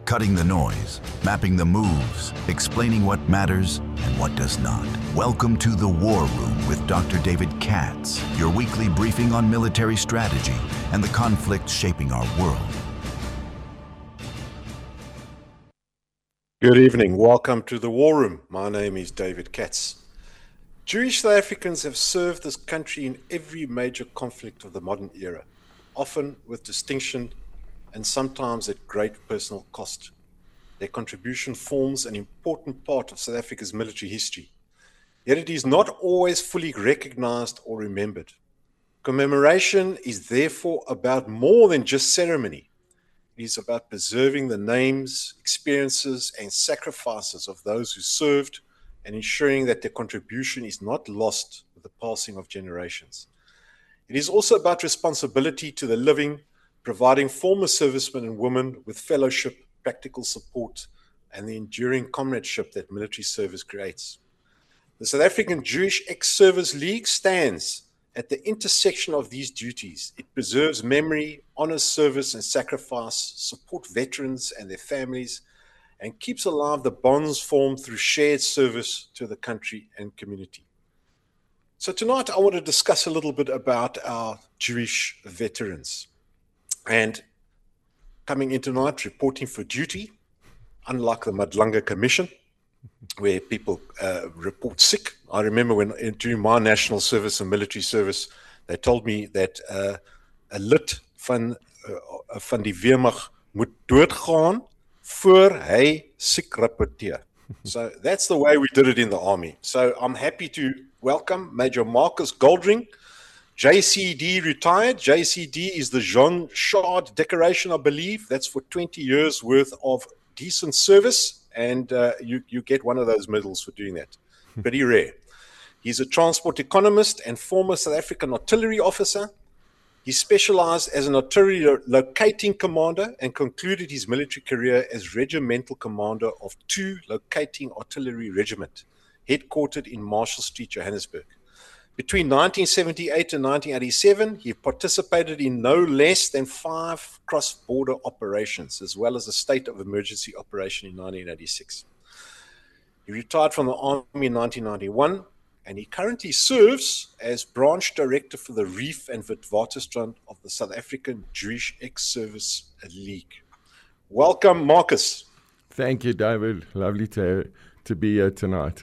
Cutting the noise, mapping the moves, explaining what matters and what does not. Welcome to The War Room with Dr. David Katz, your weekly briefing on military strategy and the conflicts shaping our world. Good evening. Welcome to The War Room. My name is David Katz. Jewish South Africans have served this country in every major conflict of the modern era, often with distinction and sometimes at great personal cost. Their contribution forms an important part of South Africa's military history, yet it is not always fully recognized or remembered. Commemoration is therefore about more than just ceremony. It is about preserving the names, experiences, and sacrifices of those who served and ensuring that their contribution is not lost with the passing of generations. It is also about responsibility to the living, providing former servicemen and women with fellowship, practical support, and the enduring comradeship that military service creates. The South African Jewish Ex-Service League stands at the intersection of these duties. It preserves memory, honors service and sacrifice, supports veterans and their families, and keeps alive the bonds formed through shared service to the country and community. So tonight I want to discuss a little bit about our Jewish veterans. And coming in tonight, reporting for duty, unlike the Madlanga Commission, where people report sick. I remember when during my national service and military service, they told me that a lid van die weermag moet doodgaan voor hy siek rapporteer. So that's the way we did it in the army. So I'm happy to welcome Major Marcus Goldring, JCD retired. JCD is the Jean Chard decoration, I believe. That's for 20 years worth of decent service, and you get one of those medals for doing that. Pretty rare. He's a transport economist and former South African artillery officer. He specialized as an artillery locating commander and concluded his military career as regimental commander of 2 Locating Artillery Regiment, headquartered in Marshall Street, Johannesburg. Between 1978 and 1987, he participated in no less than 5 cross-border operations, as well as a state of emergency operation in 1986. He retired from the Army in 1991, and he currently serves as branch director for the Reef and Witwatersrand of the South African Jewish Ex-Service League. Welcome, Marcus. Thank you, David. Lovely to be here tonight.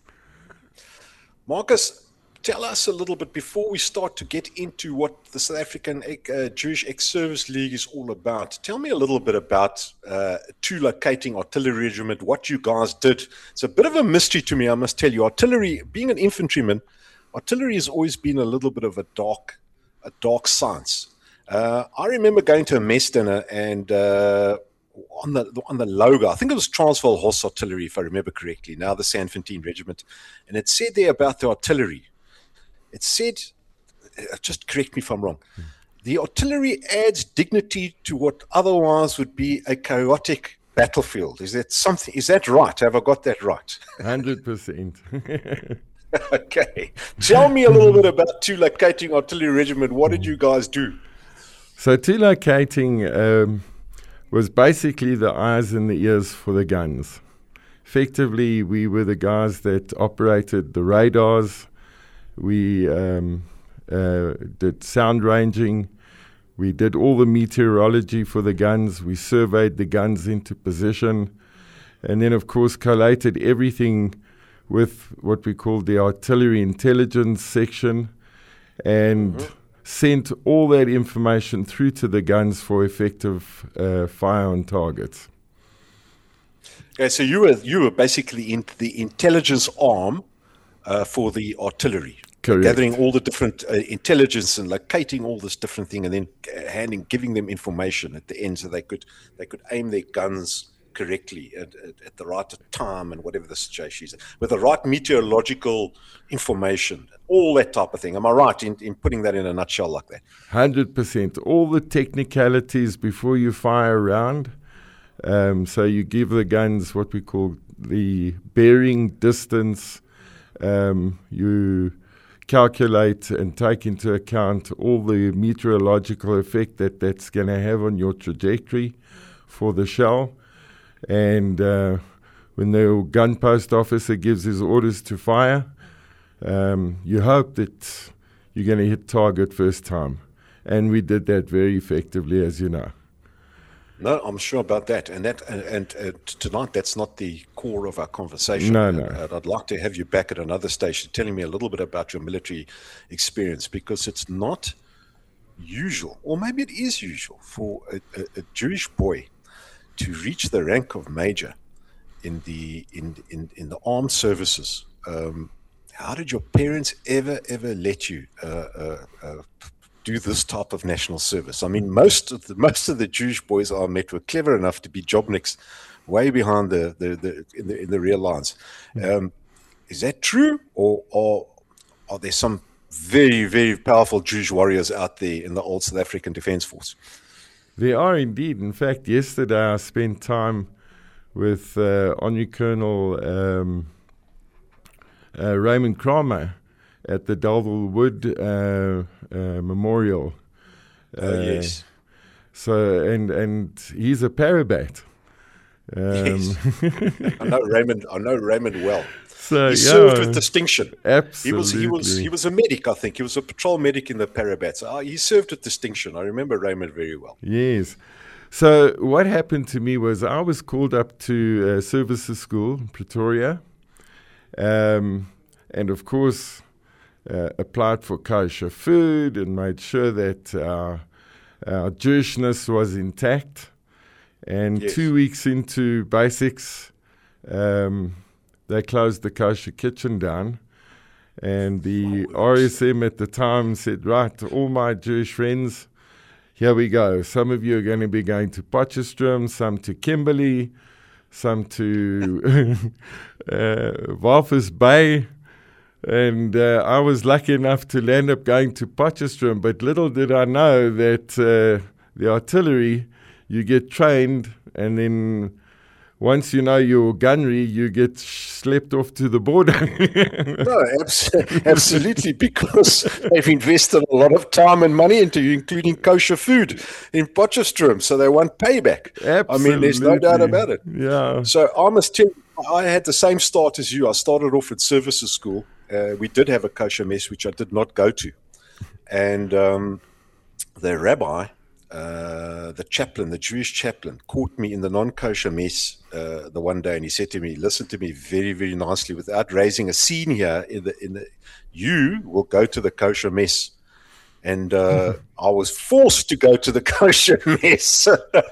Marcus, tell us a little bit before we start to get into what the South African Jewish Ex-Service League is all about. Tell me a little bit about 2 Locating Artillery Regiment, what you guys did. It's a bit of a mystery to me, I must tell you. Artillery, being an infantryman, artillery has always been a little bit of a dark science. I remember going to a mess dinner and on the logo, I think it was Transvaal Horse Artillery, if I remember correctly, now the Sandfontein Regiment, and it said there about the artillery. It said, just correct me if I'm wrong, the artillery adds dignity to what otherwise would be a chaotic battlefield. Is that right? Have I got that right? 100%. Okay. Tell me a little bit about 2 Locating Artillery Regiment. What did you guys do? So 2 Locating was basically the eyes and the ears for the guns. Effectively, we were the guys that operated the radars. We did sound ranging. We did all the meteorology for the guns. We surveyed the guns into position. And then, of course, collated everything with what we called the artillery intelligence section and sent all that information through to the guns for effective fire on targets. Okay, so you were basically in the intelligence arm for the artillery. Correct. Gathering all the different intelligence and locating all this different thing, and then giving them information at the end so they could aim their guns correctly at the right time and whatever the situation is, with the right meteorological information, all that type of thing. Am I right in putting that in a nutshell like that? 100%. All the technicalities before you fire a round. So you give the guns what we call the bearing distance. You calculate and take into account all the meteorological effect that's going to have on your trajectory for the shell. And when the gun post officer gives his orders to fire, you hope that you're going to hit target first time. And we did that very effectively, as you know. No, I'm sure about that. And tonight, that's not the core of our conversation. No. I'd like to have you back at another station telling me a little bit about your military experience, because it's not usual, or maybe it is usual, for a Jewish boy to reach the rank of major in the armed services. How did your parents ever let you do this type of national service? I mean, most of the Jewish boys I met were clever enough to be jobniks, way behind in the rear lines. Is that true, or are there some very, very powerful Jewish warriors out there in the old South African Defence Force? There are indeed. In fact, yesterday I spent time with Honorary Colonel Raymond Kramer at the Delville Wood Memorial. Yes. So and he's a parabat. Yes. I know Raymond well. So he served with distinction. Absolutely. He was a medic, I think. He was a patrol medic in the parabats. He served with distinction. I remember Raymond very well. Yes. So what happened to me was I was called up to services school in Pretoria, and of course applied for kosher food and made sure that our Jewishness was intact. And Yes. 2 weeks into basics, they closed the kosher kitchen down. And the RSM at the time said, right, all my Jewish friends, here we go. Some of you are going to be going to Potchefstroom, some to Kimberley, some to Walvis Bay. And I was lucky enough to land up going to Potchefstroom. But little did I know that the artillery, you get trained, and then once you know your gunnery, you get schlepped off to the border. No, absolutely, because they've invested a lot of time and money into you, including kosher food in Potchefstroom, so they want payback. Absolutely. I mean, there's no doubt about it. Yeah. So I must tell you, I had the same start as you. I started off at services school. We did have a kosher mess, which I did not go to. And the rabbi, the chaplain, the Jewish chaplain, caught me in the non-kosher mess the one day, and he said to me, listen to me very, very nicely, without raising a scene here, you will go to the kosher mess. And I was forced to go to the kosher mess.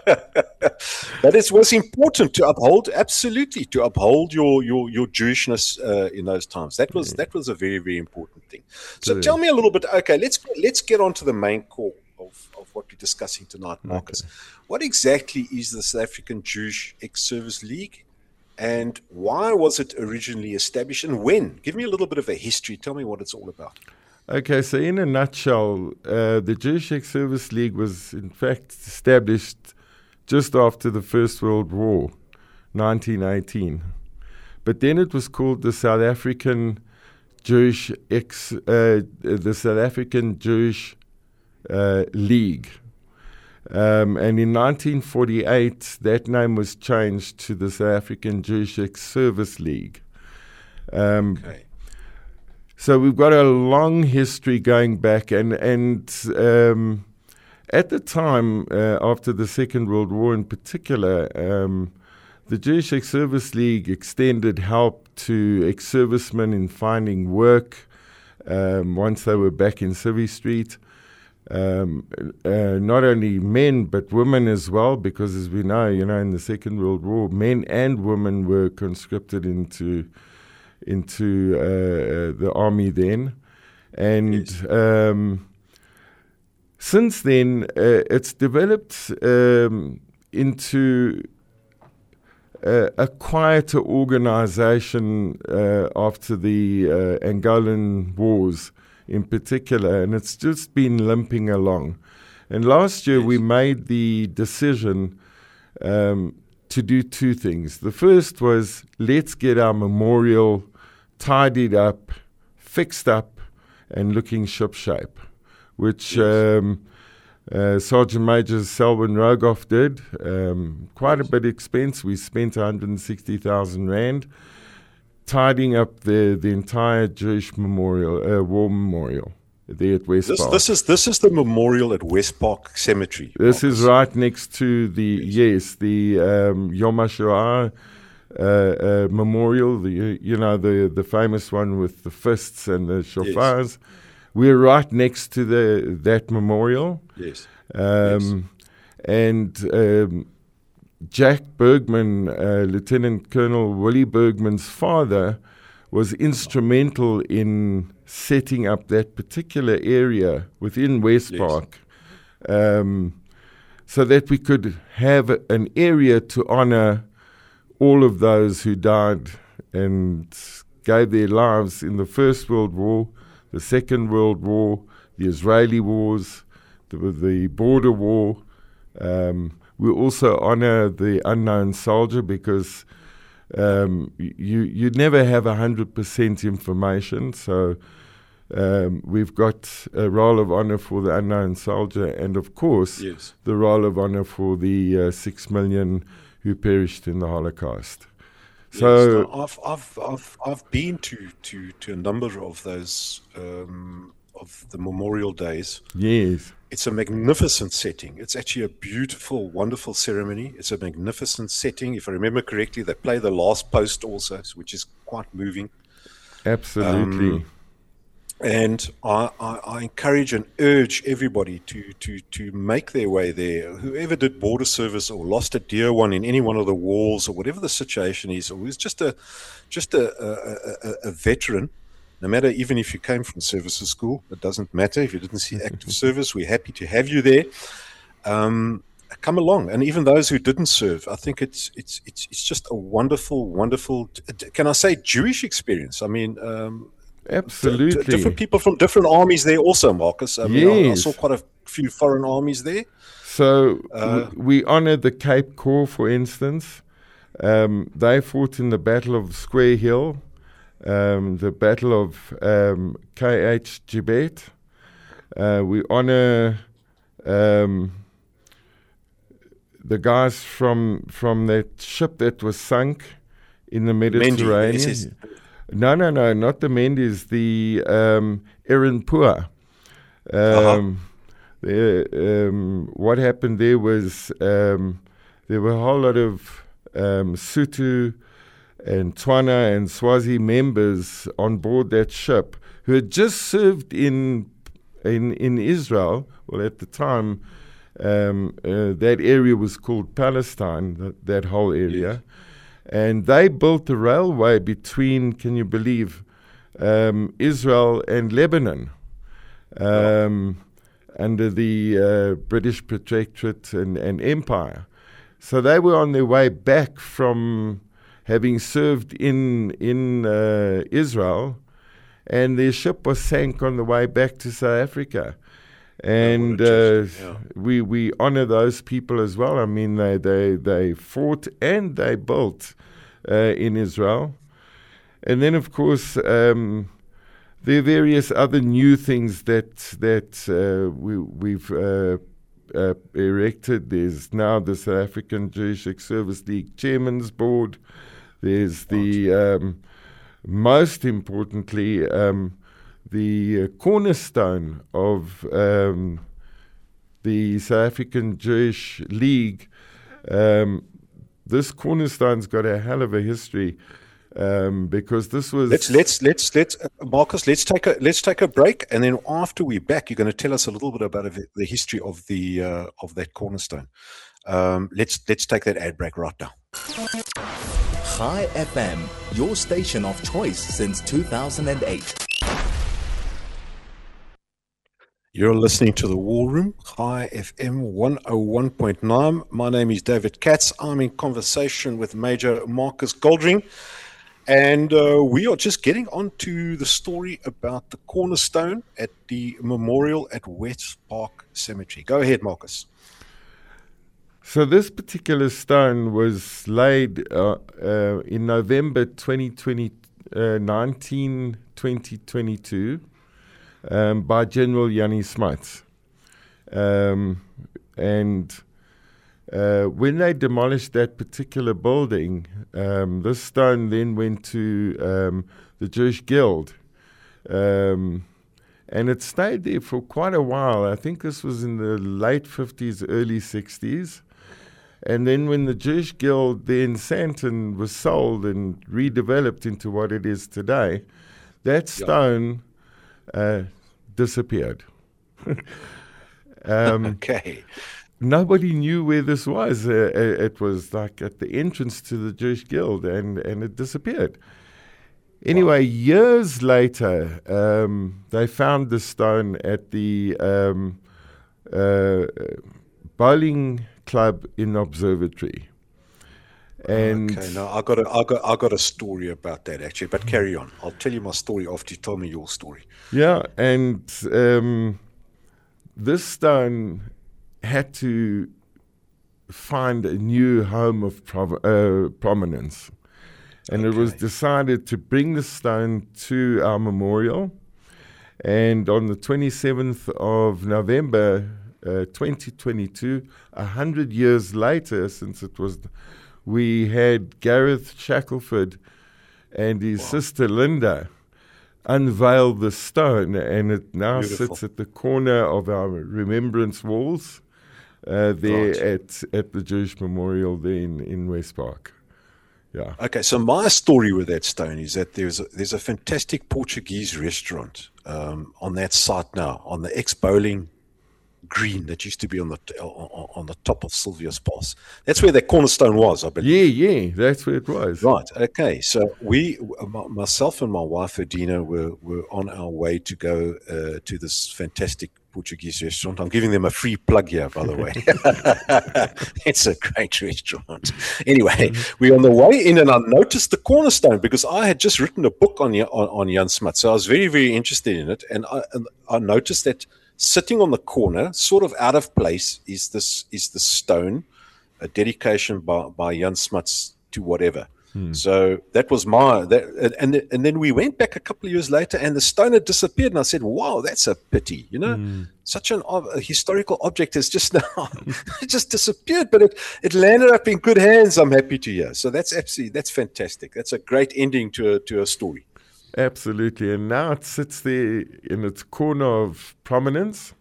But it was important to uphold, absolutely, to uphold your Jewishness in those times. That was a very, very important thing. So tell me a little bit. Okay, let's get on to the main core of what we're discussing tonight, Marcus. Okay. What exactly is the South African Jewish Ex-Service League, and why was it originally established, and when? Give me a little bit of a history. Tell me what it's all about. Okay, so in a nutshell, the Jewish Ex-Service League was in fact established just after the First World War, 1918. But then it was called the South African Jewish League. And in 1948, that name was changed to the South African Jewish Ex-Service League. Okay. So we've got a long history going back, and at the time, after the Second World War in particular, the Jewish Ex-Service League extended help to ex-servicemen in finding work once they were back in Civvy Street. Not only men but women as well, because as we know, in the Second World War, men and women were conscripted into the army then, and yes. Since then it's developed into a quieter organization after the Angolan wars in particular, and it's just been limping along. And last year we made the decision to do two things. The first was, let's get our memorial tidied up, fixed up, and looking shipshape, which Sergeant Major Selwyn Rogoff did. Quite a bit expense. We spent 160,000 Rand tidying up the entire Jewish memorial, war memorial there at West Park. This is the memorial at West Park Cemetery. This is right next to the Yom HaShoah memorial, the famous one with the fists and the shofars. Yes. We're right next to that memorial. Yes. And Jack Bergman, Lieutenant Colonel Willie Bergman's father, was instrumental in setting up that particular area within West Park, so that we could have an area to honor all of those who died and gave their lives in the First World War, the Second World War, the Israeli wars, the border war. We also honor the unknown soldier because you never have 100% information. So we've got a roll of honor for the unknown soldier, and of course the roll of honor for the 6 million who perished in the Holocaust. So I've been to a number of those of the memorial days. Yes, it's a magnificent setting. It's actually a beautiful, wonderful ceremony. It's a magnificent setting. If I remember correctly, they play the last post also, which is quite moving. Absolutely. And I encourage and urge everybody to make their way there. Whoever did border service or lost a dear one in any one of the wars or whatever the situation is, or who's just a veteran, no matter even if you came from services school, it doesn't matter. If you didn't see active service, we're happy to have you there. Come along, and even those who didn't serve, I think it's just a wonderful. Can I say Jewish experience? I mean. Absolutely. Different people from different armies there also, Marcus. I mean, I saw quite a few foreign armies there. So we honor the Cape Corps, for instance. They fought in the Battle of Square Hill, the Battle of KH Gibet. We honor the guys from that ship that was sunk in the Mediterranean. No, not the Mendes, the Erin Pua. What happened there was there were a whole lot of Sotho and Tswana and Swazi members on board that ship who had just served in Israel. Well, at the time, that area was called Palestine, that whole area. Yes. And they built a railway between, can you believe, Israel and Lebanon under the British Protectorate and Empire. So they were on their way back from having served in Israel, and their ship was sank on the way back to South Africa. And we honor those people as well. I mean, they fought and they built in Israel. And then, of course, there are various other new things that we've erected. There's now the South African Jewish Service League Chairman's Board. There's the, most importantly, the cornerstone of the South African Jewish League. This cornerstone's got a hell of a history because this was. Let's Marcus. Let's take a break, and then after we're back, you're going to tell us a little bit about the history of that cornerstone. Let's take that ad break right now. Chai FM, your station of choice since 2008. You're listening to The War Room, Chai FM 101.9. My name is David Katz. I'm in conversation with Major Marcus Goldring, and we are just getting on to the story about the cornerstone at the memorial at West Park Cemetery. Go ahead, Marcus. So this particular stone was laid in November 2022 by General Jannie Smuts. And when they demolished that particular building, this stone then went to the Jewish Guild. And it stayed there for quite a while. I think this was in the late 50s, early 60s. And then when the Jewish Guild then Sandton was sold and redeveloped into what it is today, that stone disappeared. Okay. Nobody knew where this was. It was like at the entrance to the Jewish Guild, and it disappeared. Anyway, years later, they found the stone at the bowling club in Observatory. And okay, now I got a story about that actually, but carry on. I'll tell you my story after you tell me your story. Yeah, and this stone had to find a new home of prominence. And it was decided to bring the stone to our memorial. And on the 27th of November, 2022, 100 years later, since it was, we had Gareth Shackelford and his sister Linda unveil the stone, and it now sits at the corner of our remembrance walls there at the Jewish Memorial there in West Park. Yeah. Okay, so my story with that stone is that there's a fantastic Portuguese restaurant on that site now, on the ex-bowling green that used to be on the top of Sylvia's Pass. That's where that cornerstone was, I believe. Yeah, that's where it was. Right. Okay. So myself and my wife Adina were on our way to go to this fantastic Portuguese restaurant. I'm giving them a free plug here, by the way. It's a great restaurant. Anyway, we're on the way in, and I noticed the cornerstone because I had just written a book on Jan Smuts, so I was very, very interested in it, and I noticed that sitting on the corner, sort of out of place, is the stone, a dedication by Jan Smuts to whatever. So that was and then we went back a couple of years later, and the stone had disappeared, and I said, "Wow, that's a pity." Such a historical object has just now it just disappeared, but it landed up in good hands. I'm happy to hear. So that's fantastic. That's a great ending to a story. Absolutely, and now it sits there in its corner of prominence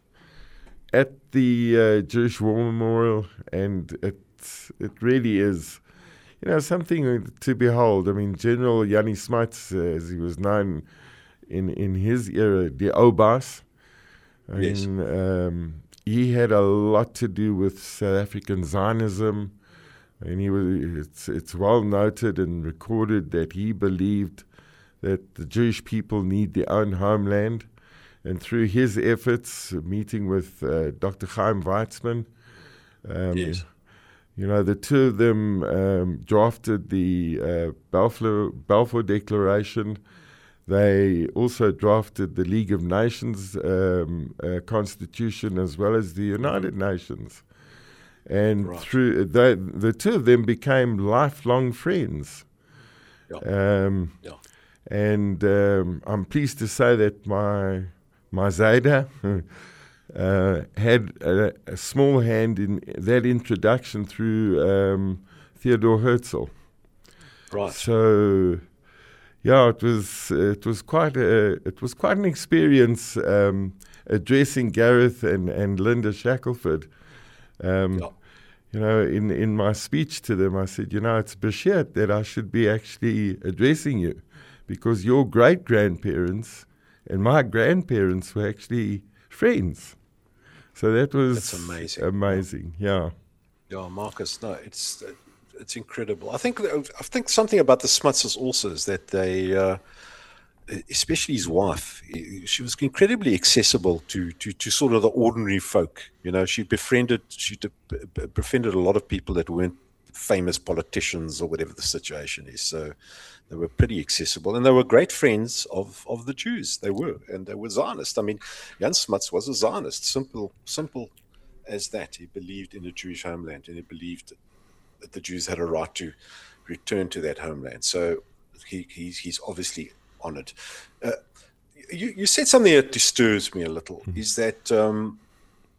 at the Jewish War Memorial, and it really is, something to behold. I mean, General Jannie Smuts, as he was known in his era, the Obas. I mean, he had a lot to do with South African Zionism, and it's well noted and recorded that he believed that the Jewish people need their own homeland. And through his efforts, meeting with Dr. Chaim Weizmann, the two of them drafted the Balfour Declaration. They also drafted the League of Nations Constitution, as well as the United Nations. And through the two of them became lifelong friends. And I'm pleased to say that my Zayda had a small hand in that introduction through Theodore Herzl. Right. So, it was quite an experience addressing Gareth and Linda Shackelford. In my speech to them, I said, it's beshirt that I should be actually addressing you, because your great-grandparents and my grandparents were actually friends. So that's amazing. Yeah. Yeah, Marcus, no, it's incredible. I think something about the Smutses also is that they, especially his wife, she was incredibly accessible to sort of the ordinary folk. She befriended a lot of people that weren't famous politicians or whatever the situation is. So they were pretty accessible, and they were great friends of the Jews. They were Zionist. I mean, Jan Smuts was a Zionist, simple as that. He believed in a Jewish homeland, and he believed that the Jews had a right to return to that homeland. So he's obviously honored. You said something that disturbs me a little, is that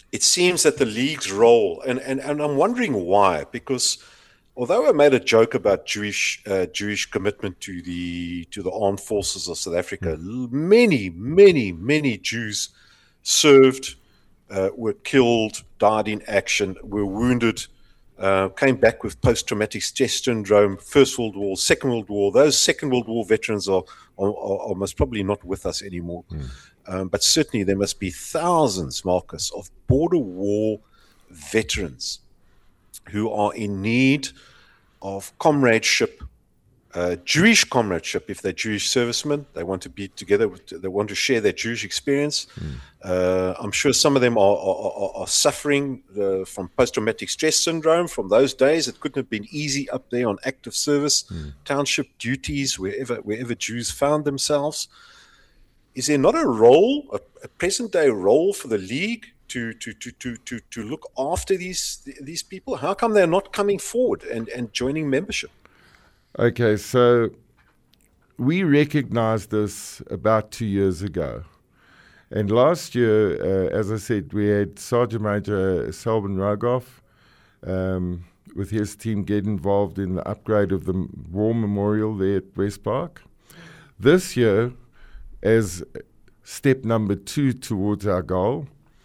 it seems that the league's role, and I'm wondering why, because although I made a joke about Jewish commitment to the armed forces of South Africa, many Jews served, were killed, died in action, were wounded, came back with post-traumatic stress syndrome, First World War, Second World War. Those Second World War veterans are most probably not with us anymore. But certainly there must be thousands, Marcus, of border war veterans who are in need of comradeship, Jewish comradeship. If they're Jewish servicemen, they want to be together, they want to share their Jewish experience. I'm sure some of them are suffering from post-traumatic stress syndrome from those days. It couldn't have been easy up there on active service, township duties, wherever Jews found themselves. Is there not a role, a present-day role for the league to look after these people? How come they're not coming forward and joining membership? Okay, so we recognized this about 2 years ago. And last year, as I said, we had Sergeant Major Selwyn Rogoff with his team get involved in the upgrade of the War Memorial there at West Park. This year, as step number 2 towards our goal,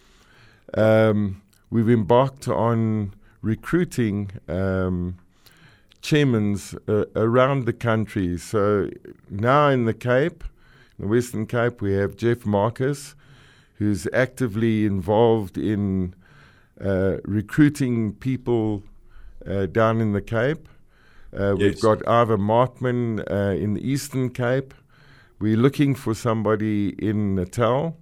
we've embarked on recruiting chairmen around the country. So now in the Cape, in the Western Cape, we have Jeff Marcus, who's actively involved in recruiting people down in the Cape. We've got Ivor Markman in the Eastern Cape. We're looking for somebody in Natal.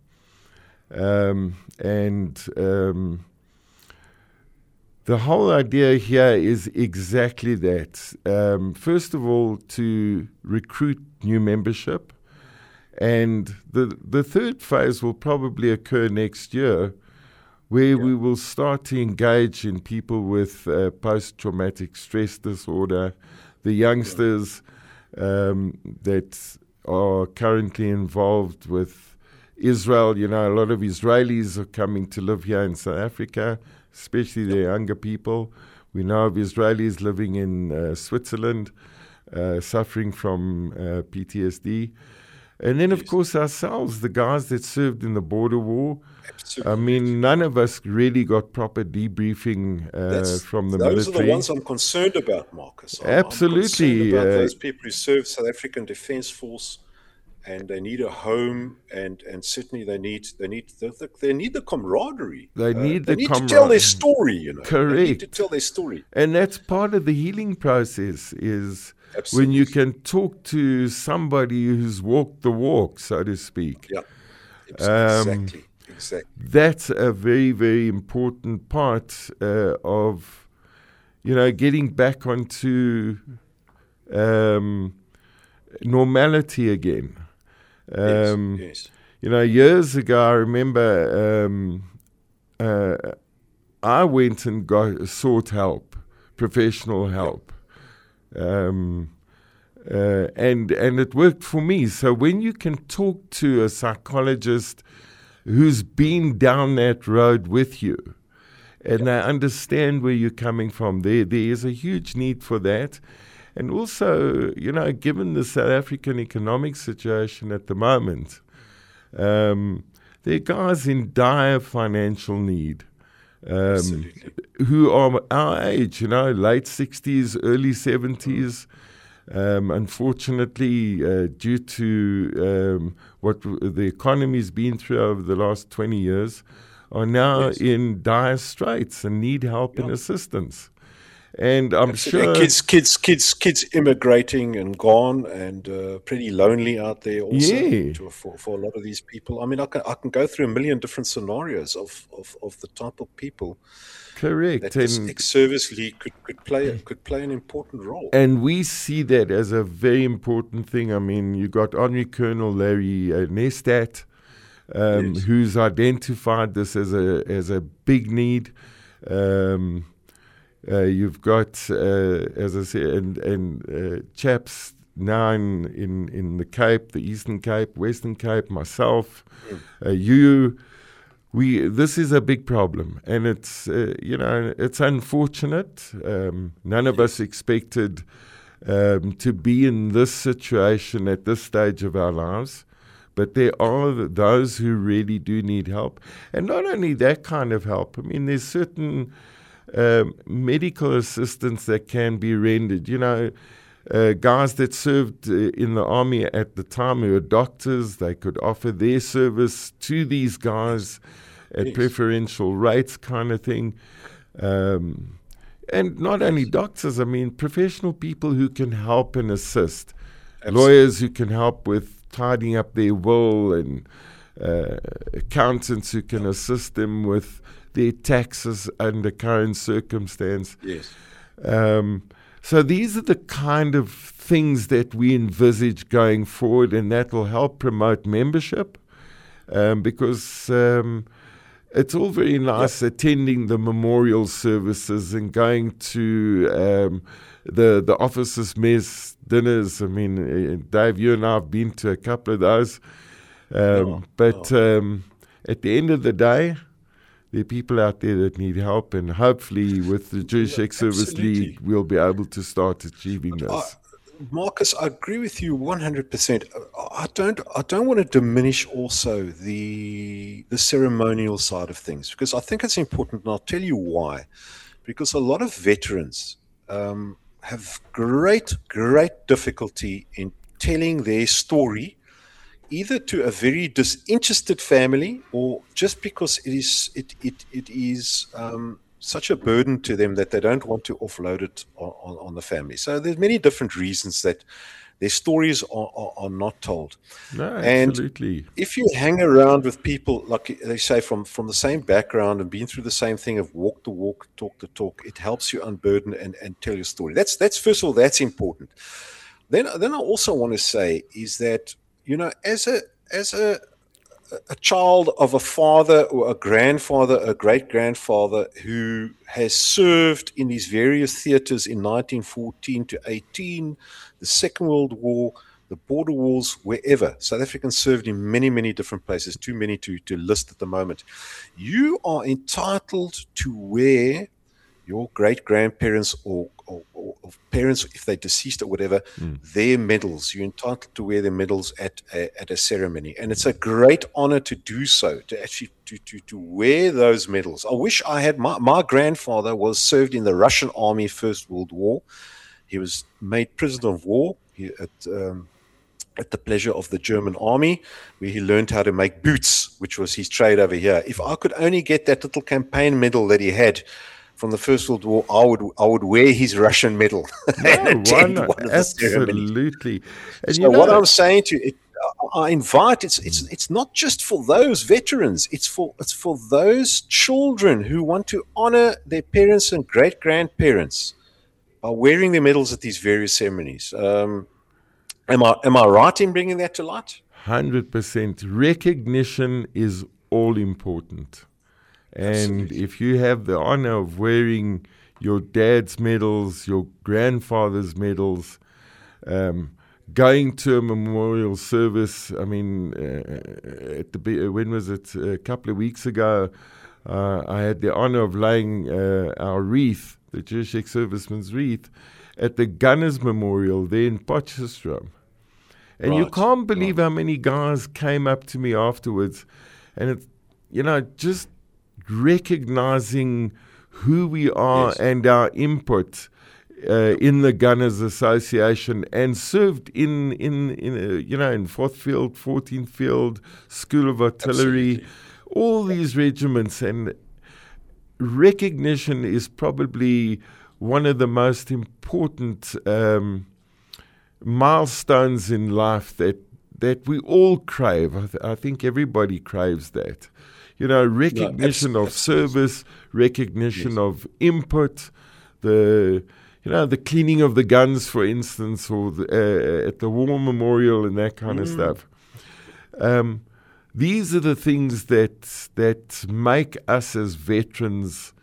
The whole idea here is exactly that. First of all, to recruit new membership. And the third phase will probably occur next year, where we will start to engage in people with post-traumatic stress disorder, the youngsters that are currently involved with Israel. You know, a lot of Israelis are coming to live here in South Africa, especially the younger people. We know of Israelis living in Switzerland, suffering from PTSD. And then, of course, ourselves, the guys that served in the border war. Absolutely. I mean, none of us really got proper debriefing from the military. Those are the ones I'm concerned about, Marcus. Absolutely. I'm concerned about those people who serve South African Defence Force, and they need a home, and certainly they need the camaraderie. They need to tell their story, you know. Correct. They need to tell their story. And that's part of the healing process, is Absolutely. when you can talk to somebody who's walked the walk, so to speak. Yeah, exactly. That's a very, very important part of, you know, getting back onto normality again. Yes. You know, years ago, I remember I went and sought help, professional help. And it worked for me. So when you can talk to a psychologist who's been down that road with you, and they understand where you're coming from, there is a huge need for that. And also, you know, given the South African economic situation at the moment, there are guys in dire financial need who are our age, you know, late 60s, early 70s. Unfortunately, due to what the economy's been through over the last 20 years, are now in dire straits and need help and assistance. And I'm sure kids immigrating and gone, and pretty lonely out there also for a lot of these people. I mean, I can go through a million different scenarios of the type of people. Correct. That this ex-service league could play an important role. And we see that as a very important thing. I mean, you got Honorary Colonel Larry Nestat, who's identified this as a big need. You've got, as I said, and chaps now in the Cape, the Eastern Cape, Western Cape, myself, you, this is a big problem, and it's it's unfortunate. None of us expected to be in this situation at this stage of our lives, but there are those who really do need help, and not only that kind of help. I mean, there's certain medical assistance that can be rendered. Guys that served in the army at the time who were doctors, they could offer their service to these guys at preferential rates, kind of thing. And not only doctors, I mean, professional people who can help and assist. Absolutely. Lawyers who can help with tidying up their will, and accountants who can assist them with their taxes under current circumstance. Yes. So these are the kind of things that we envisage going forward, and that will help promote membership, because it's all very nice attending the memorial services and going to the officers' mess dinners. I mean, Dave, you and I have been to a couple of those. But at the end of the day, there are people out there that need help, and hopefully with the Jewish Ex-Service League, we'll be able to start achieving this. Marcus, I agree with you 100%. I don't want to diminish also the ceremonial side of things, because I think it's important, and I'll tell you why. Because a lot of veterans have great difficulty in telling their story, either to a very disinterested family, or just because it is such a burden to them that they don't want to offload it on the family. So there's many different reasons that their stories are not told. No, absolutely. And if you hang around with people, like they say, from the same background and been through the same thing of walk the walk, talk the talk, it helps you unburden and tell your story. That's first of all, that's important. Then I also want to say is that, as a child of a father or a grandfather, a great-grandfather who has served in these various theaters in 1914 to 18, the Second World War, the border wars, wherever. South Africans served in many, many different places, too many to list at the moment. You are entitled to wear your great-grandparents or parents, if they're deceased or whatever, their medals. You're entitled to wear their medals at a ceremony. And it's a great honor to do so, to actually to wear those medals. I wish I had, my grandfather was served in the Russian army, First World War. He was made prisoner of war at the pleasure of the German army, where he learned how to make boots, which was his trade over here. If I could only get that little campaign medal that he had from the First World War, I would wear his Russian medal and attend one of the ceremonies. Absolutely. And so what I'm saying to you, I invite, it's not just for those veterans, it's for those children who want to honor their parents and great-grandparents by wearing their medals at these various ceremonies. Am I right in bringing that to light? 100%. Recognition is all important. And Absolutely. If you have the honor of wearing your dad's medals, your grandfather's medals, going to a memorial service, I mean, when was it? A couple of weeks ago, I had the honor of laying our wreath, the Jewish ex-serviceman's wreath, at the Gunners Memorial there in Potchefstroom. And you can't believe how many guys came up to me afterwards, and it's, just recognizing who we are and our input in the Gunners Association, and served in 4th Field, 14th Field, School of Artillery, Absolutely. All these regiments. And recognition is probably one of the most important milestones in life that we all crave. I think everybody craves that. Recognition of service, recognition of input, the cleaning of the guns, for instance, or at the War Memorial and that kind of stuff. These are the things that make us as veterans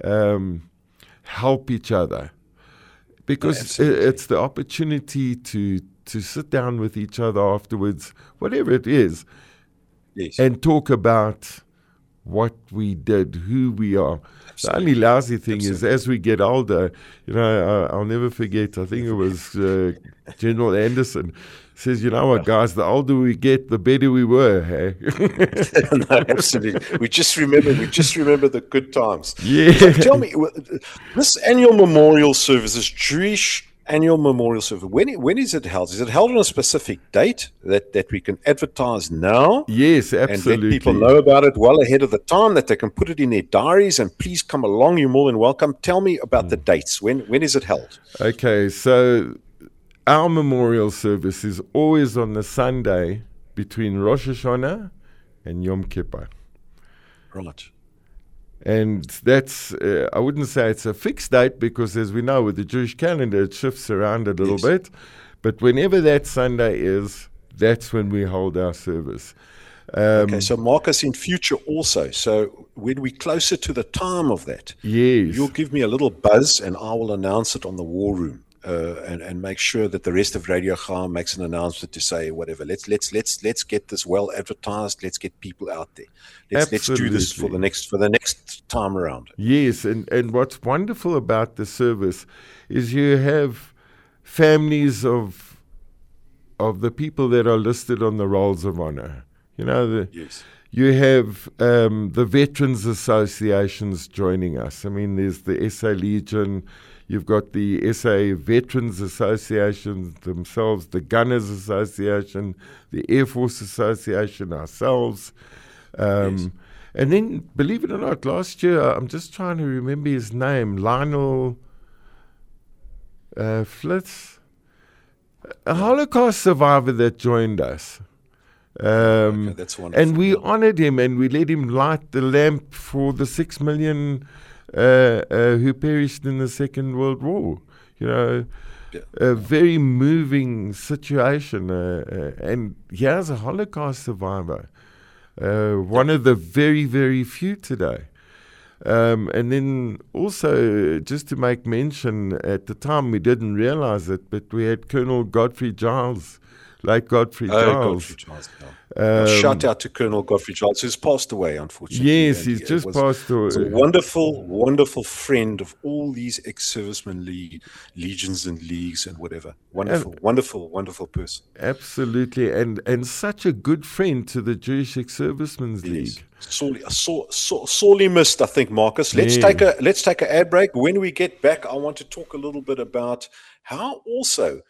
help each other, because it's the opportunity to sit down with each other afterwards, whatever it is, and talk about what we did, who we are. The only lousy thing is, as we get older, I'll never forget, I think it was General Anderson says, you know what, guys, the older we get, the better we were. Hey? No, absolutely. We just remember the good times. Yeah. So tell me, this annual memorial service, this Jewish annual memorial service, when is it held? Is it held on a specific date that we can advertise now? Yes, absolutely. And let people know about it well ahead of the time, that they can put it in their diaries, and please come along. You're more than welcome. Tell me about the dates. When is it held? Okay, so our memorial service is always on the Sunday between Rosh Hashanah and Yom Kippur. Right. And that's, I wouldn't say it's a fixed date, because as we know with the Jewish calendar, it shifts around a little bit. But whenever that Sunday is, that's when we hold our service. Okay, so mark us in future also. So when we're closer to the time of that, yes, you'll give me a little buzz and I will announce it on the War Room. And make sure that the rest of Radio Chaim makes an announcement to say whatever. Let's get this well advertised. Let's get people out there. Let's do this for the next time around. Yes, and what's wonderful about the service is you have families of the people that are listed on the rolls of honor. Yes. You have the Veterans Associations joining us. I mean, there's the SA Legion. You've got the SA Veterans Association themselves, the Gunners Association, the Air Force Association, ourselves. Yes. And then, believe it or not, last year, I'm just trying to remember his name, Lionel Flitz, a Holocaust survivor that joined us. Okay, that's wonderful. And we honored him, and we let him light the lamp for the 6 million who perished in the Second World War. A very moving situation. And here's a Holocaust survivor, one of the very, very few today. And then also, just to make mention, at the time we didn't realize it, but we had Colonel Godfrey Giles, like Godfrey Giles. Godfrey Giles, yeah. Shout out to Colonel Godfrey Giles, who's passed away, unfortunately. Yes, he's just passed away. He's a wonderful, wonderful friend of all these ex-servicemen legions and leagues and whatever. Wonderful person. Absolutely, and such a good friend to the Jewish Ex-Servicemen's League. Sorely missed, I think, Marcus. Let's take a ad break. When we get back, I want to talk a little bit about how also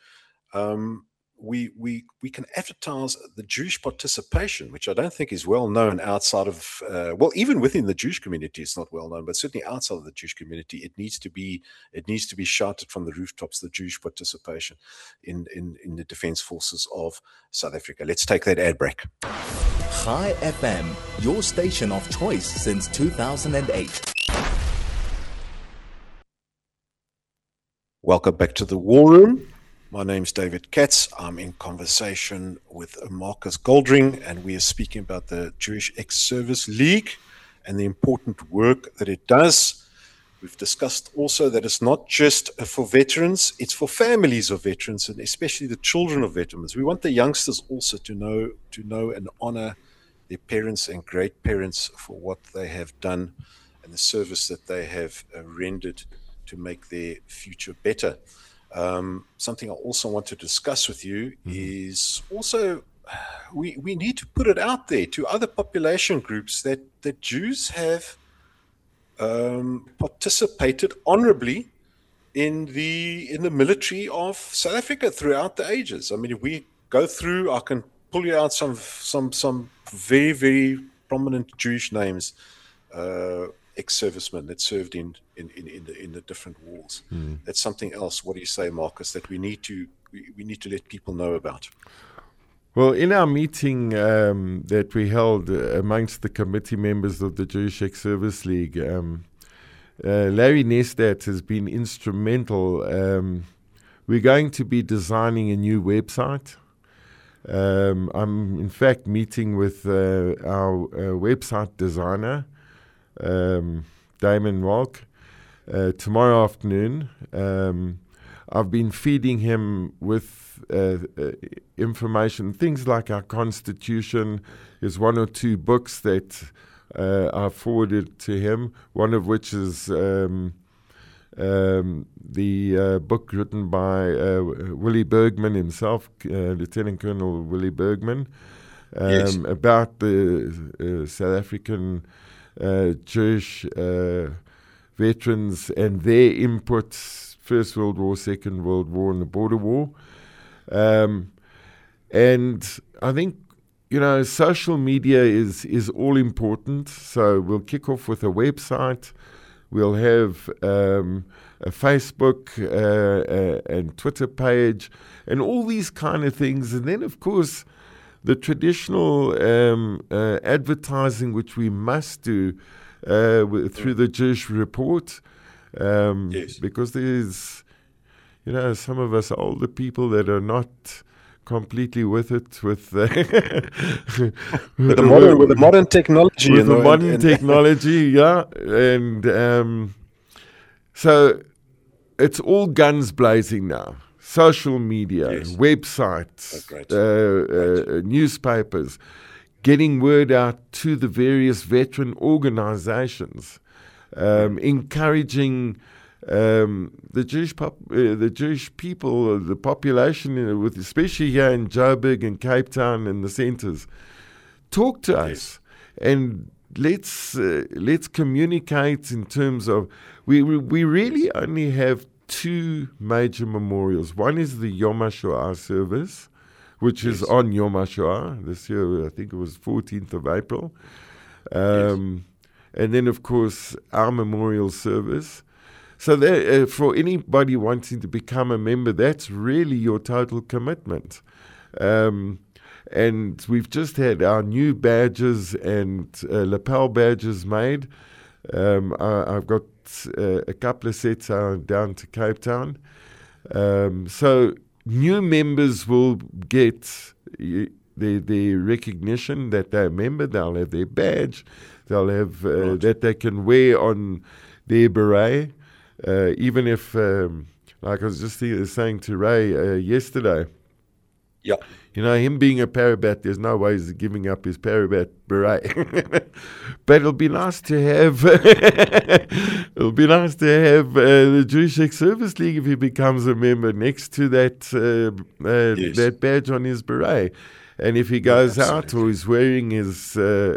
we can advertise the Jewish participation, which I don't think is well known outside of even within the Jewish community, it's not well known, but certainly outside of the Jewish community, it needs to be shouted from the rooftops, the Jewish participation in the defense forces of South Africa. Let's take that ad break. Chai FM, your station of choice since 2008. Welcome back to the War Room. My name's David Katz. I'm in conversation with Marcus Goldring, and we are speaking about the Jewish Ex-Service League and the important work that it does. We've discussed also that it's not just for veterans, it's for families of veterans, and especially the children of veterans. We want the youngsters also to know and honor their parents and great parents for what they have done and the service that they have rendered to make their future better. Something I also want to discuss with you is also we need to put it out there to other population groups that Jews have participated honorably in the military of South Africa throughout the ages. I mean, if we go through, I can pull you out some very, very prominent Jewish names, ex-servicemen that served in the different wars. That's something else. What do you say, Marcus, that we need to let people know about? Well, in our meeting that we held amongst the committee members of the Jewish Ex-Service League, Larry Nestat has been instrumental. We're going to be designing a new website. I'm in fact meeting with our website designer, Damon Walk, tomorrow afternoon. I've been feeding him with information, things like our Constitution. There's one or two books that I forwarded to him, one of which is the book written by Willie Bergman himself, Lieutenant Colonel Willie Bergman, about the South African Jewish veterans and their inputs, First World War, Second World War, and the Border War. And I think, social media is all important. So we'll kick off with a website. We'll have a Facebook and Twitter page and all these kind of things. And then, of course, the traditional advertising, which we must do through the Jewish Report, because there's, some of us older people that are not completely with it, with the modern technology. With the modern technology, yeah. And so it's all guns blazing now. Social media, websites, newspapers, getting word out to the various veteran organizations, encouraging the Jewish people, the population, with especially here in Joburg and Cape Town and the centres, talk to us, and let's communicate in terms of we really only have two major memorials. One is the Yom HaShoah service, which is on Yom HaShoah this year. I think it was 14th of April, and then of course our memorial service. So that, for anybody wanting to become a member, that's really your total commitment. And we've just had our new badges and lapel badges made. I've got a couple of sets down to Cape Town. So new members will get the recognition that they're a member. They'll have their badge. They'll have that they can wear on their beret. Even if, like I was just saying to Ray yesterday, him being a Parabat, there's no way he's giving up his Parabat beret. But it'll be nice to have the Jewish Ex-Service League if he becomes a member next to that that badge on his beret. And if he goes out or he's wearing his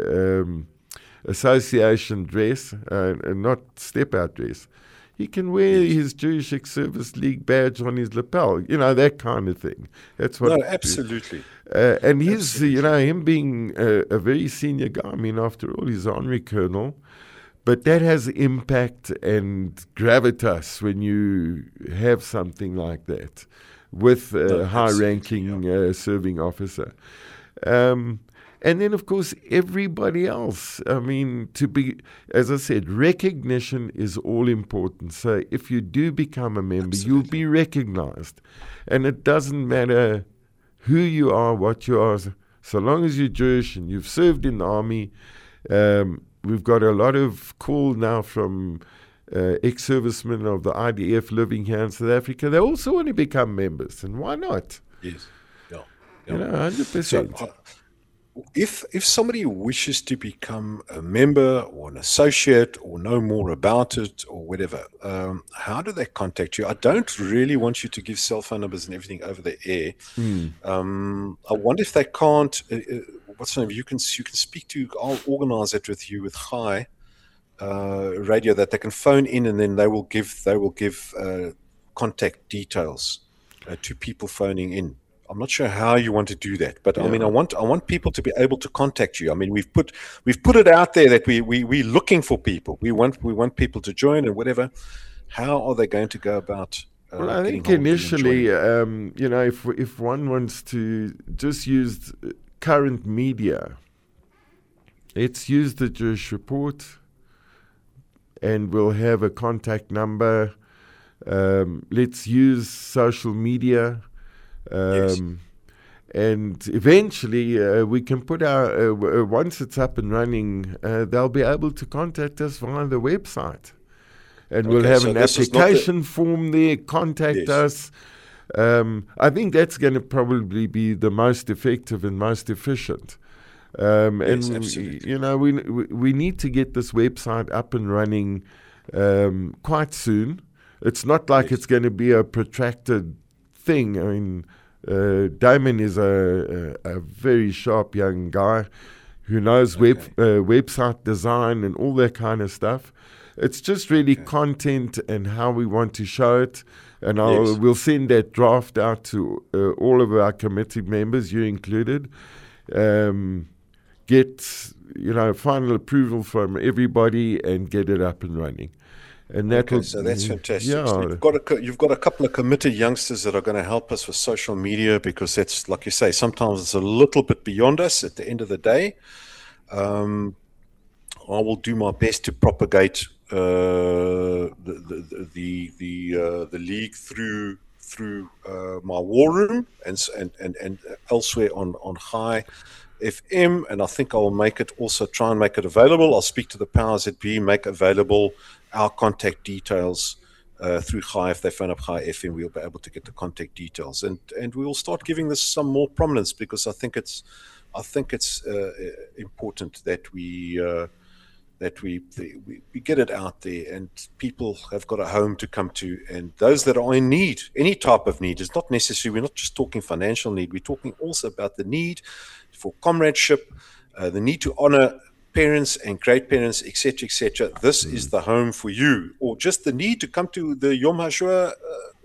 association dress, and not step-out dress, he can wear his Jewish Ex-Service League badge on his lapel, that kind of thing. That's what. No, absolutely. And he's, him being a very senior guy. I mean, after all, he's an honorary colonel, but that has impact and gravitas when you have something like that with a high-ranking serving officer. And then, of course, everybody else. I mean, as I said, recognition is all important. So if you do become a member, you'll be recognized. And it doesn't matter who you are, what you are, so long as you're Jewish and you've served in the army. We've got a lot of call now from ex-servicemen of the IDF living here in South Africa. They also want to become members, and why not? Yes. 100%. So, if somebody wishes to become a member or an associate or know more about it or whatever, how do they contact you? I don't really want you to give cell phone numbers and everything over the air. I wonder if they can't. What's the name? You can speak to. I'll organize it with you with Chai Radio, that they can phone in, and then they will give contact details to people phoning in. I'm not sure how you want to do that, but I mean, I want people to be able to contact you. I mean, we've put it out there that we're looking for people. We want people to join and whatever. How are they going to go about? Well, I think initially, if one wants to just use current media, let's use the Jewish Report, and we'll have a contact number. Let's use social media. And eventually we can put our once it's up and running, they'll be able to contact us via the website, and we'll have an application form there. Contact us. I think that's going to probably be the most effective and most efficient. And absolutely. we need to get this website up and running quite soon. It's not like it's going to be a protracted thing. I mean, Damon is a very sharp young guy who knows website design and all that kind of stuff. It's just really content and how we want to show it. And we'll send that draft out to all of our committee members, you included. Get final approval from everybody and get it up and running. And so that's fantastic. Yeah. So you've got a couple of committed youngsters that are going to help us with social media, because that's, like you say, sometimes it's a little bit beyond us at the end of the day. I will do my best to propagate the league through my war room and elsewhere on High FM, and I think I will try and make it available. I'll speak to the powers that be, make available our contact details through High. If they phone up High FM, we'll be able to get the contact details, and we will start giving this some more prominence, because I think it's important that we get it out there, and people have got a home to come to, and those that are in need, any type of need, is not necessary. We're not just talking financial need. We're talking also about the need for comradeship, the need to honor parents and great parents, etc., etc. This is the home for you, or just the need to come to the Yom HaShoah,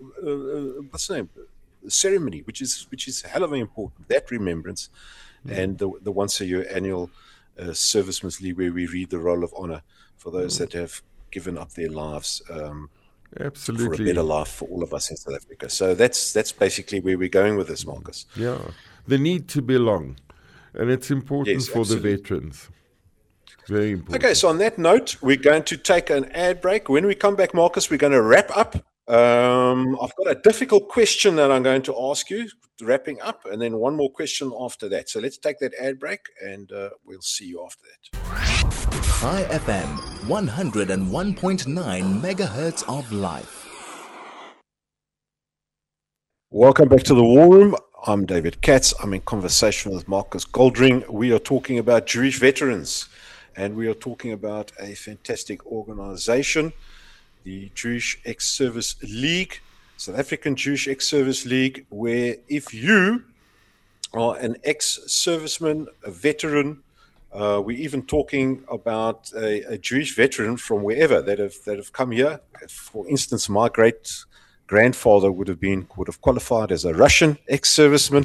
ceremony, which is hell of important. That remembrance, and the once a year annual Servicemen's League, where we read the roll of honor for those that have given up their lives absolutely for a better life for all of us in South Africa. So that's basically where we're going with this, Marcus. Yeah, the need to belong, and it's important for absolutely. the veterans. Very important. Okay, so on that note, we're going to take an ad break. When we come back, Marcus, we're going to wrap up. I've got a difficult question that I'm going to ask you, wrapping up, and then one more question after that. So let's take that ad break, and we'll see you after that. High FM, 101.9 megahertz of life. Welcome back to the War Room. I'm David Katz. I'm in conversation with Marcus Goldring. We are talking about Jewish veterans, and we are talking about a fantastic organization, the Jewish Ex-Service League, South African Jewish Ex-Service League, where if you are an ex-serviceman, a veteran, we're even talking about a Jewish veteran from wherever that have come here. For instance, my great-grandfather would have qualified as a Russian ex-serviceman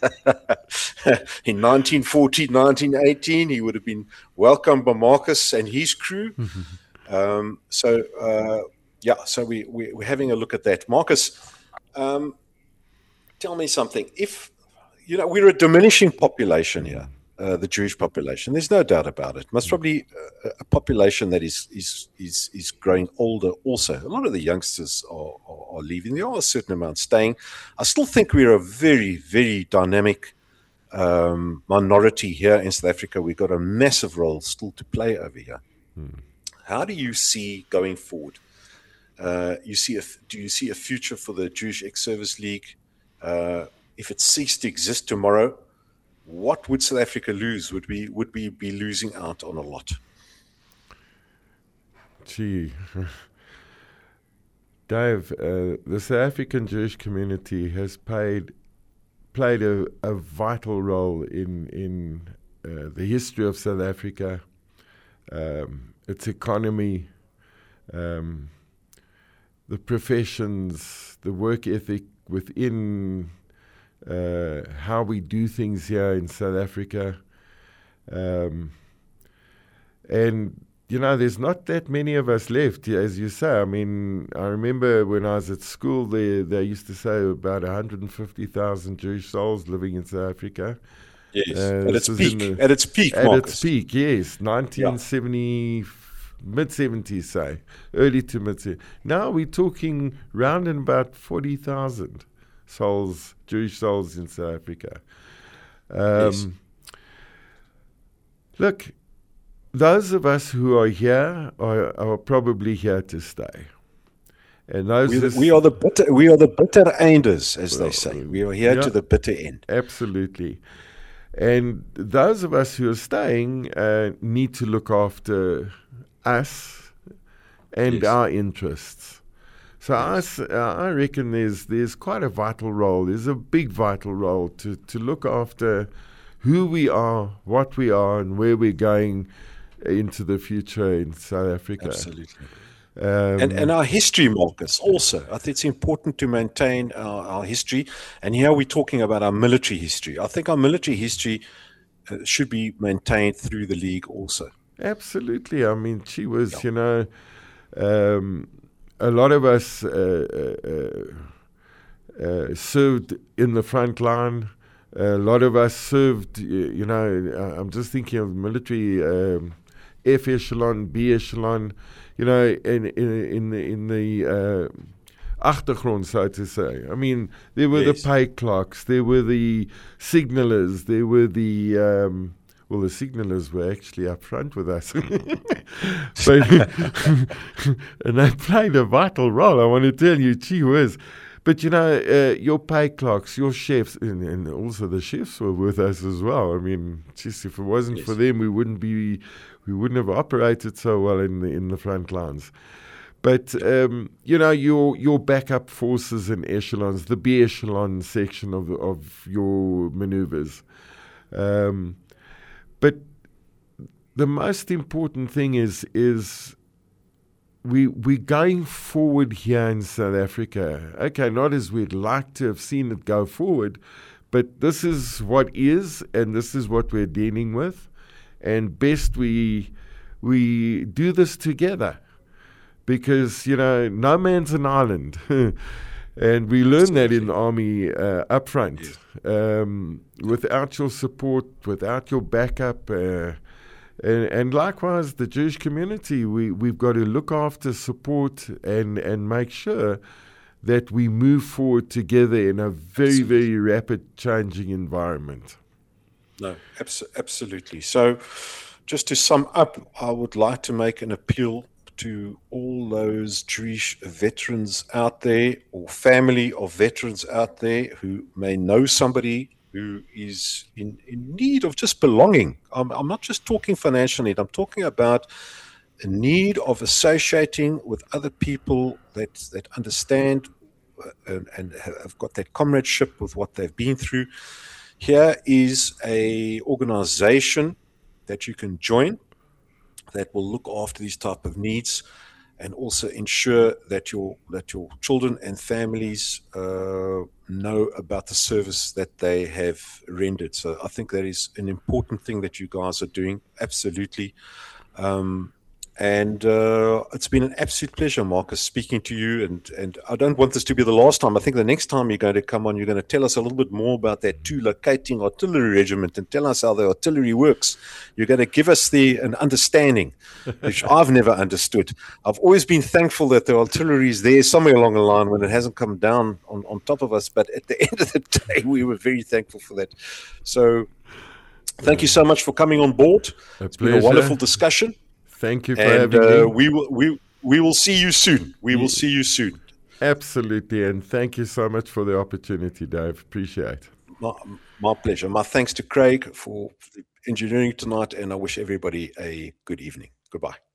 in 1914, 1918. He would have been welcomed by Marcus and his crew. So we're having a look at that. Marcus, tell me something. If we're a diminishing population here, the Jewish population. There's no doubt about it. Most probably a population that is growing older. Also, a lot of the youngsters are leaving. There are a certain amount staying. I still think we're a very, very dynamic minority here in South Africa. We've got a massive role still to play over here. How do you see going forward? Do you see a future for the Jewish Ex-Service League? If it ceased to exist tomorrow, what would South Africa lose? Would we be losing out on a lot? Gee, Dave, the South African Jewish community has played a vital role in the history of South Africa, its economy, the professions, the work ethic within how we do things here in South Africa. And, there's not that many of us left, as you say. I mean, I remember when I was at school, they used to say about 150,000 Jewish souls living in South Africa. Yes, at its peak, At Marcus. its peak, yes, 1970, mid-70s, say, early to mid-70s. Now we're talking round and about 40,000 souls, Jewish souls in South Africa. Yes. Look, those of us who are here are probably here to stay. And we are the bitter enders, as they say. We are here to the bitter end. Absolutely. And those of us who are staying need to look after us and our interests. So I reckon there's quite a vital role. There's a big vital role to look after who we are, what we are, and where we're going into the future in South Africa. Absolutely. And our history, Marcus, also. I think it's important to maintain our history. And here we're talking about our military history. I think our military history should be maintained through the league also. Absolutely. I mean, she was, a lot of us served in the front line. A lot of us served, I'm just thinking of military F echelon, B echelon, in the achtergrond, so to say. I mean, there were the pay clerks, there were the signalers, there were the the signalers were actually up front with us. And they played a vital role, I want to tell you, gee whiz. But, your pay clerks, your chefs, and also the chefs were with us as well. I mean, just if it wasn't for them, we wouldn't have operated so well in the front lines. But, your backup forces and echelons, the B echelon section of your maneuvers. But the most important thing is we're going forward here in South Africa. Okay, not as we'd like to have seen it go forward, but this is what is, and this is what we're dealing with. And best we do this together, because, no man's an island. And we learn that in the Army up front. Without your support, without your backup, and likewise, the Jewish community, we've got to look after, support, and make sure that we move forward together in a very, very rapid changing environment. No, absolutely. So just to sum up, I would like to make an appeal to all those Jewish veterans out there, or family of veterans out there, who may know somebody who is in need of just belonging. I'm not just talking financial need. I'm talking about a need of associating with other people that understand and have got that comradeship with what they've been through. Here is a organization that you can join that will look after these type of needs, and also ensure that your children and families know about the service that they have rendered. So I think that is an important thing that you guys are doing. Absolutely. And it's been an absolute pleasure, Marcus, speaking to you. And I don't want this to be the last time. I think the next time you're going to come on, you're going to tell us a little bit more about that 2 locating artillery regiment, and tell us how the artillery works. You're going to give us an understanding, which I've never understood. I've always been thankful that the artillery is there somewhere along the line when it hasn't come down on top of us. But at the end of the day, we were very thankful for that. So thank you so much for coming on board. It's been a wonderful discussion. Thank you for having me. We will see you soon. We will see you soon. Absolutely, and thank you so much for the opportunity, Dave. Appreciate it. My pleasure. My thanks to Craig for the engineering tonight, and I wish everybody a good evening. Goodbye.